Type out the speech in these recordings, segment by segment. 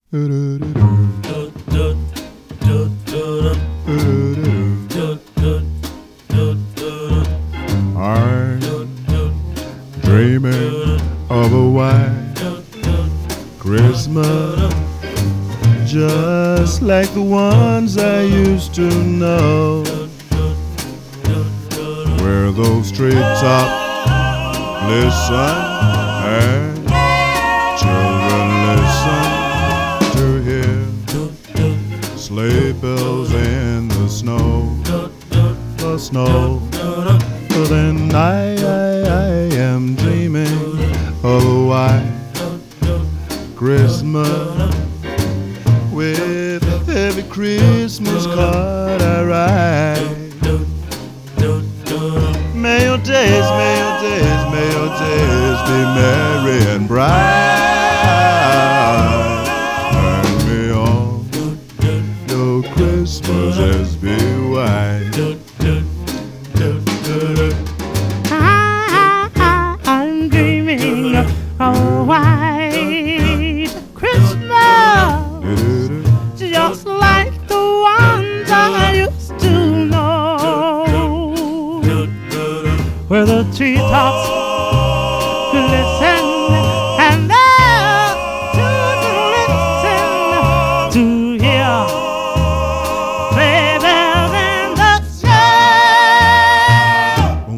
I'm dreaming of a white Christmas, just like the ones I used to know, where those treetops glisten and children listen to hear sleigh bells in the snow. But then I am dreaming of a white Christmas, with every Christmas card I write. May your days be merry and bright, and may all your Christmases be white. I'm dreaming of a white Christmas, just like the ones I used to know, where the treetops glisten and the children listen to hear sleigh bells in the snow.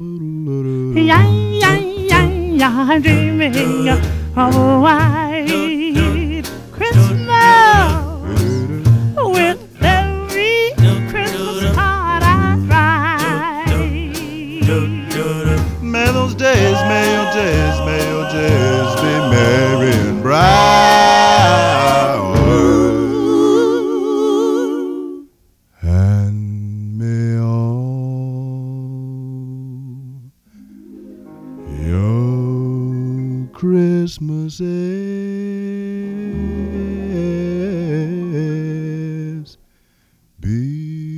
I'm dreaming of a white Christmas, with every Christmas card I write. May your days be merry and bright, and may all your Christmases be